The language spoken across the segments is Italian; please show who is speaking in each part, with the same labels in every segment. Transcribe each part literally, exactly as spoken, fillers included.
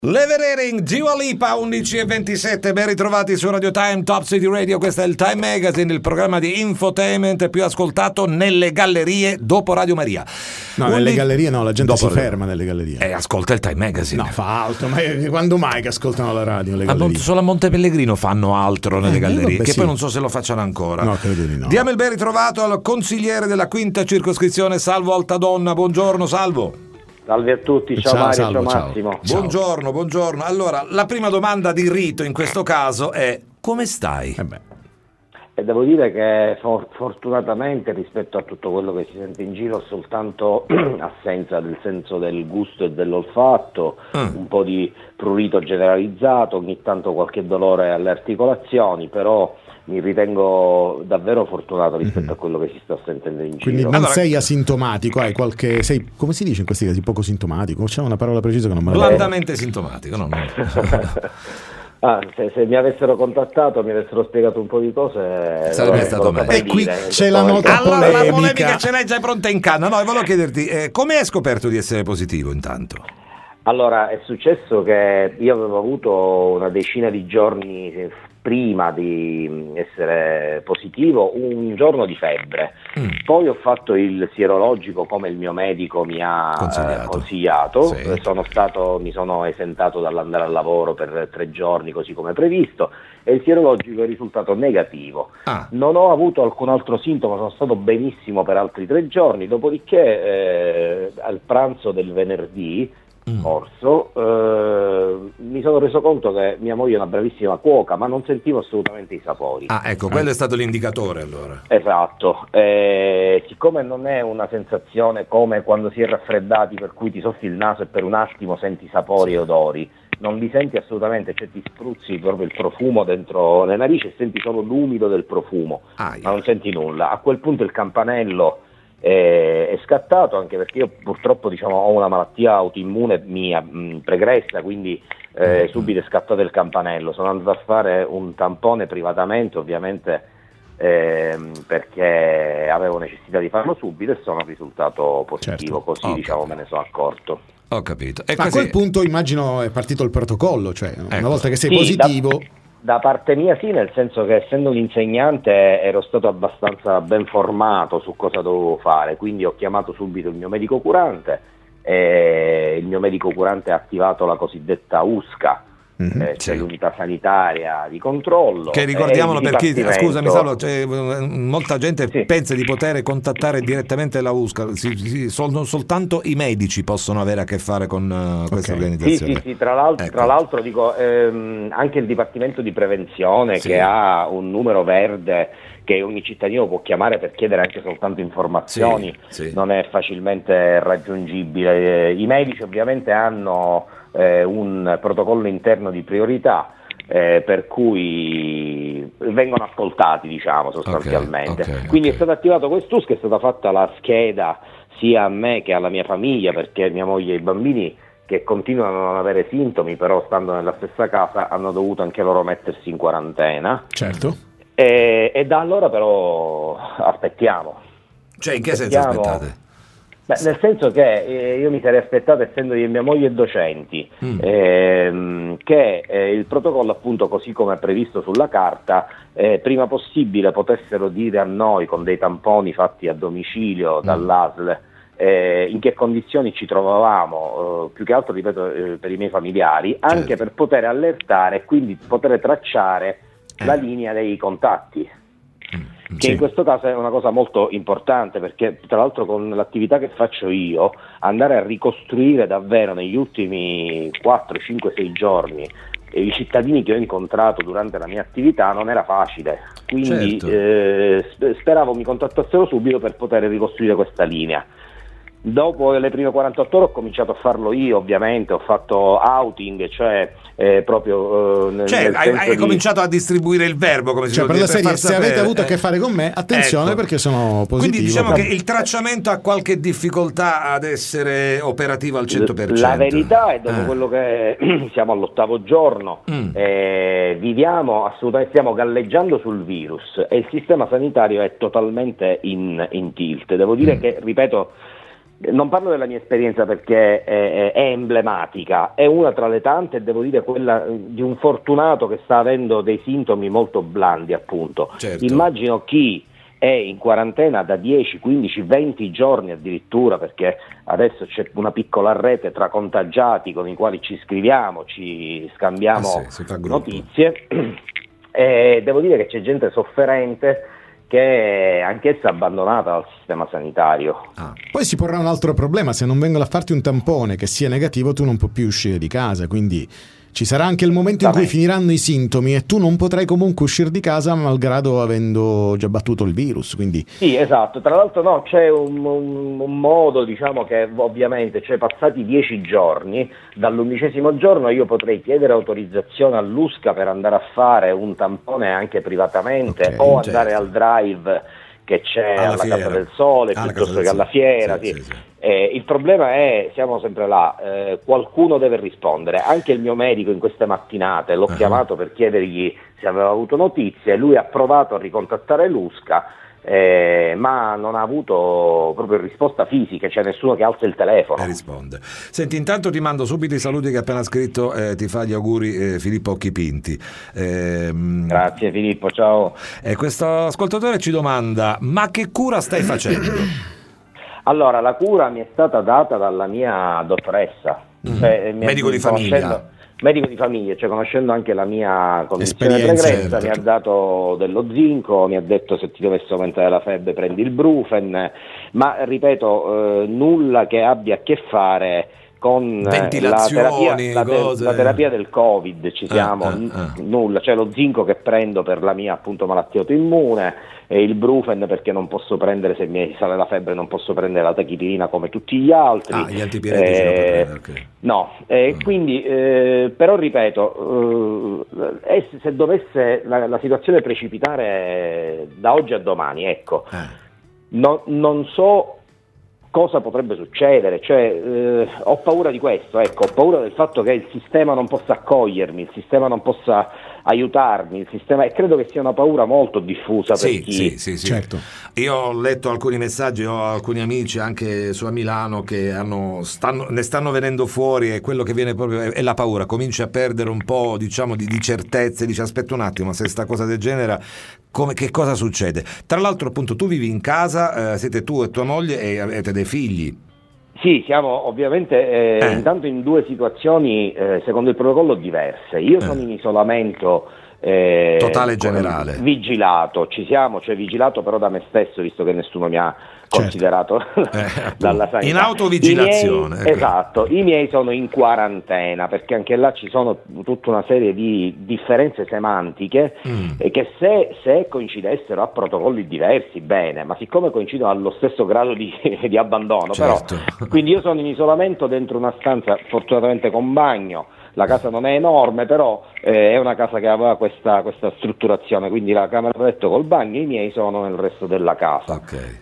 Speaker 1: Levering, Dua Lipa, undici e ventisette, ben ritrovati su Radio Time, Top City Radio. Questo è il Time Magazine, il programma di infotainment più ascoltato nelle gallerie dopo Radio Maria.
Speaker 2: No,
Speaker 1: undici...
Speaker 2: nelle gallerie no, la gente
Speaker 1: dopo
Speaker 2: si ferma nelle gallerie.
Speaker 1: E ascolta il Time Magazine.
Speaker 2: No, fa altro, ma quando mai che ascoltano la radio le gallerie?
Speaker 1: A, solo a Monte Pellegrino fanno altro nelle
Speaker 2: eh,
Speaker 1: gallerie,
Speaker 2: vabbè,
Speaker 1: che
Speaker 2: sì.
Speaker 1: poi non so se lo facciano ancora.
Speaker 2: No, credo di no.
Speaker 1: Diamo il ben ritrovato al consigliere della quinta circoscrizione, Salvo Altadonna. Buongiorno, Salvo.
Speaker 3: Salve a tutti, ciao,
Speaker 2: ciao
Speaker 3: Mario,
Speaker 2: Salvo,
Speaker 3: ciao
Speaker 2: ciao.
Speaker 3: Massimo.
Speaker 2: Ciao.
Speaker 1: Buongiorno, buongiorno. Allora, la prima domanda di rito in questo caso è: come stai?
Speaker 2: Eh beh.
Speaker 3: E devo dire che for- fortunatamente rispetto a tutto quello che si sente in giro ho soltanto assenza del senso del gusto e dell'olfatto,
Speaker 1: Mm.
Speaker 3: un po' di prurito generalizzato, ogni tanto qualche dolore alle articolazioni, però mi ritengo davvero fortunato rispetto
Speaker 2: Mm-hmm.
Speaker 3: a quello che si sta sentendo in
Speaker 2: Quindi
Speaker 3: giro.
Speaker 2: non
Speaker 1: Allora-
Speaker 2: sei asintomatico, hai qualche sei come si dice in questi casi, poco sintomatico? C'è una parola precisa che non me la ricordo.
Speaker 1: Blandamente sintomatico, no? no.
Speaker 3: Ah, se, se mi avessero contattato, mi avessero spiegato un po' di cose,
Speaker 1: Sarebbe
Speaker 3: non
Speaker 1: stato
Speaker 3: lo
Speaker 1: meglio.
Speaker 3: saprei
Speaker 2: E qui
Speaker 3: dire.
Speaker 2: c'è la
Speaker 3: Poi-
Speaker 2: nota
Speaker 1: Allora, la
Speaker 2: polemica.
Speaker 1: polemica ce l'hai già pronta in canna. No, e volevo chiederti, eh, come hai scoperto di essere positivo intanto?
Speaker 3: Allora, è successo che io avevo avuto una decina di giorni prima di essere positivo, un giorno di febbre.
Speaker 1: Mm.
Speaker 3: Poi ho fatto il sierologico come il mio medico mi ha
Speaker 1: Consigliato.
Speaker 3: eh, consigliato.
Speaker 1: Sì.
Speaker 3: Eh, sono stato, mi sono esentato dall'andare al lavoro per tre giorni così come previsto e il sierologico è risultato negativo.
Speaker 1: Ah,
Speaker 3: Non ho avuto alcun altro sintomo, sono stato benissimo per altri tre giorni, dopodiché eh, al pranzo del venerdì
Speaker 1: mm.
Speaker 3: scorso eh, mi sono reso conto che mia moglie è una bravissima cuoca, ma non sentivo assolutamente i sapori.
Speaker 1: ah, ecco, quello è stato l'indicatore allora.
Speaker 3: Esatto, eh, siccome non è una sensazione come quando si è raffreddati per cui ti soffi il naso e per un attimo senti sapori e odori, non li senti assolutamente, cioè ti spruzzi proprio il profumo dentro le narici e senti solo l'umido del profumo,
Speaker 1: Ah,
Speaker 3: ma non senti nulla. A quel punto il campanello eh, è scattato, anche perché io purtroppo diciamo, ho una malattia autoimmune mia mh, pregressa, quindi eh, subito è scattato il campanello. Sono andato a fare un tampone privatamente, ovviamente ehm, perché avevo necessità di farlo subito e sono risultato positivo,
Speaker 2: Certo.
Speaker 3: così
Speaker 1: Ho
Speaker 3: diciamo
Speaker 1: capito.
Speaker 3: me ne sono accorto.
Speaker 1: Ho capito. E
Speaker 2: Ma a
Speaker 1: così-
Speaker 2: quel punto immagino è partito il protocollo, cioè una
Speaker 1: Ecco.
Speaker 2: volta che sei
Speaker 3: Sì,
Speaker 2: positivo,
Speaker 3: da, da parte mia sì, nel senso che essendo un insegnante ero stato abbastanza ben formato su cosa dovevo fare, quindi ho chiamato subito il mio medico curante e il mio medico curante ha attivato la cosiddetta U S C A,
Speaker 2: Mhm.
Speaker 3: eh,
Speaker 1: Sì.
Speaker 3: cioè l'unità sanitaria di controllo.
Speaker 1: Che ricordiamolo
Speaker 3: e il
Speaker 1: per chi,
Speaker 3: dipartimento-
Speaker 1: scusami Salvo, cioè, molta gente
Speaker 3: Sì.
Speaker 1: pensa di poter contattare direttamente la U S C A, si- si- sol- soltanto i medici possono avere a che fare con uh, questa
Speaker 2: Ok.
Speaker 3: Sì,
Speaker 1: organizzazione.
Speaker 3: sì, sì, tra l'altro,
Speaker 1: Ecco.
Speaker 3: tra l'altro dico, ehm, anche il Dipartimento di Prevenzione
Speaker 1: Sì.
Speaker 3: che ha un numero verde che ogni cittadino può chiamare per chiedere anche soltanto informazioni,
Speaker 1: Sì, sì.
Speaker 3: non è facilmente raggiungibile. Eh, I medici ovviamente hanno eh, un protocollo interno di priorità eh, per cui vengono ascoltati, diciamo, sostanzialmente.
Speaker 1: Ok, ok,
Speaker 3: Quindi
Speaker 1: ok.
Speaker 3: è stato attivato questo U S C, è stata fatta la scheda sia a me che alla mia famiglia, perché mia moglie e i bambini che continuano a non avere sintomi, però stando nella stessa casa, hanno dovuto anche loro mettersi in quarantena.
Speaker 2: certo.
Speaker 3: E, e da allora però aspettiamo.
Speaker 1: Cioè, in che senso
Speaker 3: Aspettiamo-
Speaker 1: aspettate?
Speaker 3: Beh, nel senso che eh, io mi sarei aspettato, essendo io e mia moglie docenti,
Speaker 1: Mm.
Speaker 3: ehm, che eh, il protocollo, appunto, così come è previsto sulla carta, eh, prima possibile potessero dire a noi con dei tamponi fatti a domicilio dall'A S L eh, in che condizioni ci trovavamo, eh, più che altro, ripeto, eh, per i miei familiari, anche
Speaker 1: Certo.
Speaker 3: per poter allertare e quindi poter tracciare la
Speaker 1: Eh.
Speaker 3: linea dei contatti.
Speaker 1: Mm,
Speaker 3: Che
Speaker 2: Sì.
Speaker 3: in questo caso è una cosa molto importante, perché tra l'altro con l'attività che faccio io, andare a ricostruire davvero negli ultimi quattro, cinque, sei giorni eh, i cittadini che ho incontrato durante la mia attività non era facile, quindi
Speaker 1: Certo.
Speaker 3: eh, sp- speravo mi contattassero subito per poter ricostruire questa linea. Dopo le prime quarantotto ore ho cominciato a farlo io, ovviamente, ho fatto outing, cioè eh, proprio eh, nel,
Speaker 1: Cioè,
Speaker 3: nel
Speaker 1: hai,
Speaker 3: senso
Speaker 1: hai
Speaker 3: di-
Speaker 1: cominciato a distribuire il verbo, come si
Speaker 2: Cioè,
Speaker 1: vuol
Speaker 2: per la
Speaker 1: dire,
Speaker 2: serie,
Speaker 1: far
Speaker 2: se avete
Speaker 1: sapere,
Speaker 2: avuto a
Speaker 1: eh.
Speaker 2: che fare con me, attenzione
Speaker 1: Ecco.
Speaker 2: perché sono positivo.
Speaker 1: Quindi diciamo
Speaker 2: però-
Speaker 1: che il tracciamento ha qualche difficoltà ad essere operativo al cento per cento.
Speaker 3: La verità è dopo
Speaker 1: Eh.
Speaker 3: quello che siamo all'ottavo giorno,
Speaker 1: Mm.
Speaker 3: eh, viviamo assolutamente, stiamo galleggiando sul virus e il sistema sanitario è totalmente in, in tilt. Devo dire
Speaker 1: Mm.
Speaker 3: che, ripeto, non parlo della mia esperienza perché è, è emblematica, è una tra le tante e devo dire quella di un fortunato che sta avendo dei sintomi molto blandi, appunto.
Speaker 1: Certo.
Speaker 3: Immagino chi è in quarantena da dieci, quindici, venti giorni addirittura, perché adesso c'è una piccola rete tra contagiati con i quali ci scriviamo, ci scambiamo
Speaker 1: ah, sì,
Speaker 3: notizie, e devo dire che c'è gente sofferente che è anch'essa abbandonata dal sistema sanitario.
Speaker 2: Ah. Poi si porrà un altro problema: se non vengono a farti un tampone che sia negativo, tu non puoi più uscire di casa, quindi ci sarà anche il momento in cui finiranno i sintomi e tu non potrai comunque uscire di casa malgrado avendo già battuto il virus, quindi...
Speaker 3: Sì, esatto. Tra l'altro no, c'è un, un, un modo, diciamo, che ovviamente, cioè passati dieci giorni, dall'undicesimo giorno io potrei chiedere autorizzazione all'U S C A per andare a fare un tampone anche privatamente, okay, o certo. andare al drive che c'è alla, alla Casa del Sole, alla piuttosto che alla fiera. Sì, sì. Sì, sì. Eh, il problema è, siamo sempre là, eh, qualcuno deve rispondere. Anche il mio medico in queste mattinate l'ho uh-huh. chiamato per chiedergli se aveva avuto notizie, lui ha provato a ricontattare l'U S C A, eh, ma non ha avuto proprio risposta fisica, c'è nessuno che alza il telefono
Speaker 1: e risponde. Senti, intanto ti mando subito i saluti che ha appena scritto, eh, ti fa gli auguri eh, Filippo Occhipinti. Eh,
Speaker 3: Grazie Filippo, ciao.
Speaker 1: E questo ascoltatore ci domanda: ma che cura stai facendo?
Speaker 3: Allora, la cura mi è stata data dalla mia dottoressa,
Speaker 1: mm. cioè, medico di famiglia.
Speaker 3: Medico di famiglia, cioè conoscendo anche la mia condizione pregressa, mi ha dato dello zinco, mi ha detto se ti dovesse aumentare la febbre prendi il Brufen, ma ripeto, eh, nulla che abbia a che fare con la terapia, la, te- la terapia del Covid, ci siamo, ah, ah, ah. nulla, cioè lo zinco che prendo per la mia appunto malattia autoimmune, e il Brufen perché non posso prendere, se mi sale la febbre non posso prendere la tachipirina come tutti gli altri.
Speaker 1: Ah, gli antipiretici eh, non puoi prendere, okay.
Speaker 3: No, eh, mm. quindi eh, però ripeto, eh, se dovesse la, la situazione precipitare da oggi a domani, ecco, eh. no, non so cosa potrebbe succedere, cioè eh, ho paura di questo, ecco, ho paura del fatto che il sistema non possa accogliermi, il sistema non possa aiutarmi, il sistema, e credo che sia una paura molto diffusa
Speaker 1: sì,
Speaker 3: per chi...
Speaker 1: Sì, sì, sì. Certo. Io ho letto alcuni messaggi, ho alcuni amici anche su a Milano che hanno, stanno, ne stanno venendo fuori, e quello che viene proprio è, è la paura, cominci a perdere un po', diciamo, di, di certezze, dici aspetta un attimo, se sta cosa del genere, come, che cosa succede? Tra l'altro appunto tu vivi in casa, eh, siete tu e tua moglie e avete dei figli.
Speaker 3: Sì, siamo ovviamente eh, eh. intanto in due situazioni eh, secondo il protocollo diverse. Io eh. sono in isolamento eh,
Speaker 1: totale generale,
Speaker 3: vigilato, ci siamo, cioè vigilato però da me stesso, visto che nessuno mi ha considerato certo. eh, dalla sanità.
Speaker 1: In autovigilazione.
Speaker 3: I miei, ecco. Esatto, i miei sono in quarantena, perché anche là ci sono tutta una serie di differenze semantiche mm. e che se, se coincidessero a protocolli diversi, bene, ma siccome coincidono allo stesso grado di, di abbandono, certo. Però, quindi io sono in isolamento dentro una stanza fortunatamente con bagno. La casa non è enorme, però eh, è una casa che aveva questa, questa strutturazione, quindi la camera da letto col bagno, i miei sono nel resto della casa.
Speaker 1: Ok.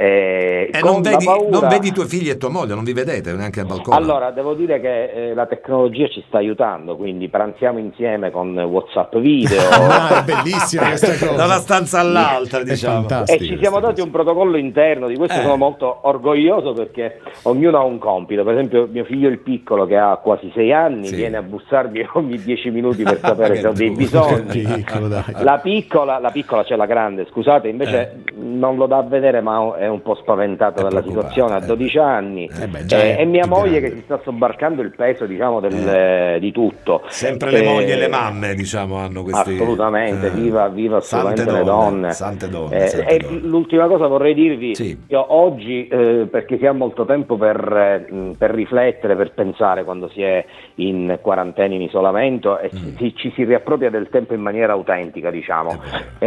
Speaker 3: Eh,
Speaker 1: e non vedi, paura... non vedi tua figlia e tua moglie, non vi vedete neanche al balcone?
Speaker 3: Allora, devo dire che eh, la tecnologia ci sta aiutando, quindi pranziamo insieme con WhatsApp video.
Speaker 2: Ah, è bellissima questa cosa.
Speaker 1: Da una stanza all'altra, diciamo.
Speaker 3: E ci siamo dati un protocollo interno, di questo eh. sono molto orgoglioso, perché ognuno ha un compito. Per esempio mio figlio il piccolo, che ha quasi sei anni, sì. viene a bussarmi ogni dieci minuti per sapere se ho dei bisogni. Piccolo, la piccola, la piccola, cioè la grande, scusate, invece eh. non lo dà a vedere, ma è un po' spaventato dalla situazione, a dodici anni, eh beh, eh, e mia moglie grande. Che si sta sobbarcando il peso, diciamo, del, eh. di tutto.
Speaker 1: Sempre le eh, mogli e le mamme, diciamo, hanno questi...
Speaker 3: Assolutamente, eh. viva, viva assolutamente
Speaker 1: sante
Speaker 3: le donne.
Speaker 1: Sante donne,
Speaker 3: eh,
Speaker 1: sante
Speaker 3: e
Speaker 1: donne.
Speaker 3: L'ultima cosa vorrei dirvi,
Speaker 1: sì.
Speaker 3: io oggi, eh, perché si ha molto tempo per, eh, per riflettere, per pensare quando si è in quarantena, in isolamento, e mm. ci, ci si riappropria del tempo in maniera autentica, diciamo.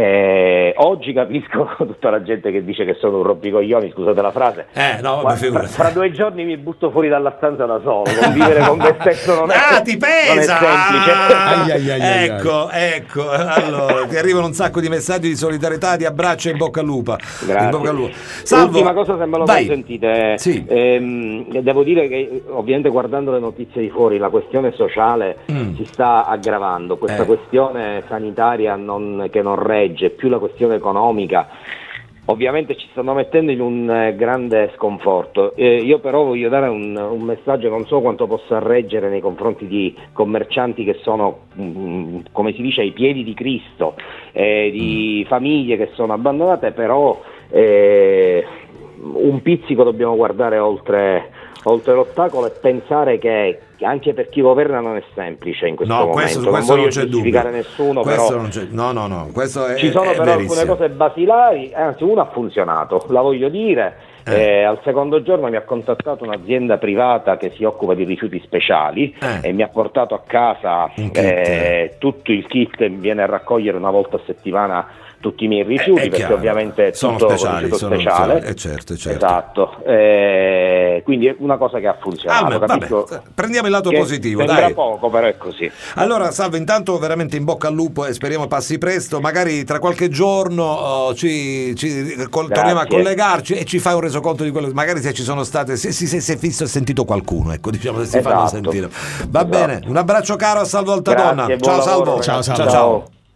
Speaker 3: Eh, oggi capisco tutta la gente che dice che sono un rompicoglioni, scusate la frase,
Speaker 1: eh, no,
Speaker 3: fra, fra, fra due giorni mi butto fuori dalla stanza da solo, convivere con me stesso non è,
Speaker 1: ah, ti pesa!
Speaker 3: Non è semplice.
Speaker 1: Ah, ai, ai, ai, ecco, ecco, allora ti arrivano un sacco di messaggi di solidarietà, di abbraccio e in bocca al lupa.
Speaker 3: Grazie.
Speaker 1: In bocca al lupa. Salvo,
Speaker 3: ultima cosa, se me lo
Speaker 1: vai.
Speaker 3: consentite,
Speaker 1: sì.
Speaker 3: ehm, devo dire che ovviamente guardando le notizie di fuori la questione sociale mm. si sta aggravando, questa eh. questione sanitaria non, che non regge, più la questione economica. ovviamente ci stanno mettendo in un eh, grande sconforto. Eh, io però voglio dare un, un messaggio, non so quanto possa reggere nei confronti di commercianti che sono, mh, come si dice, ai piedi di Cristo, eh, di famiglie che sono abbandonate, però eh, un pizzico dobbiamo guardare oltre, oltre l'ostacolo e pensare che anche per chi governa non è semplice in questo
Speaker 1: no,
Speaker 3: momento.
Speaker 1: Questo,
Speaker 3: non
Speaker 1: questo
Speaker 3: voglio
Speaker 1: non c'è
Speaker 3: giustificare
Speaker 1: dubbio.
Speaker 3: nessuno,
Speaker 1: Questo
Speaker 3: però
Speaker 1: non c'è, no, no, no, questo è,
Speaker 3: ci sono
Speaker 1: è
Speaker 3: però
Speaker 1: verissimo.
Speaker 3: alcune cose basilari, anzi una ha funzionato, la voglio dire. Eh. Eh, al secondo giorno mi ha contattato un'azienda privata che si occupa di rifiuti speciali
Speaker 1: eh.
Speaker 3: e mi ha portato a casa eh, tutto il kit, viene a raccogliere una volta a settimana tutti i miei rifiuti,
Speaker 1: eh,
Speaker 3: perché
Speaker 1: chiaro.
Speaker 3: ovviamente è
Speaker 1: sono
Speaker 3: tutto
Speaker 1: speciali,
Speaker 3: rifiuto
Speaker 1: sono
Speaker 3: speciale.
Speaker 1: Eh, certo, certo.
Speaker 3: Esatto, eh, quindi è una cosa che ha funzionato.
Speaker 1: Ah, vabbè, prendiamo il lato positivo,
Speaker 3: sembra
Speaker 1: dai.
Speaker 3: poco, però è così.
Speaker 1: Allora, Salvo, intanto veramente in bocca al lupo e speriamo passi presto. Magari tra qualche giorno oh, ci, ci col, torniamo a collegarci e ci fai un resoconto di quello. Magari se ci sono state, se si è visto e sentito qualcuno, ecco, diciamo, se si
Speaker 3: esatto.
Speaker 1: fanno sentire. Va esatto. bene, un abbraccio caro a Salvo Altadonna.
Speaker 3: Grazie,
Speaker 1: ciao
Speaker 3: lavoro,
Speaker 1: Salvo.
Speaker 2: Ciao,
Speaker 1: ciao.
Speaker 2: ciao.
Speaker 1: ciao. ciao.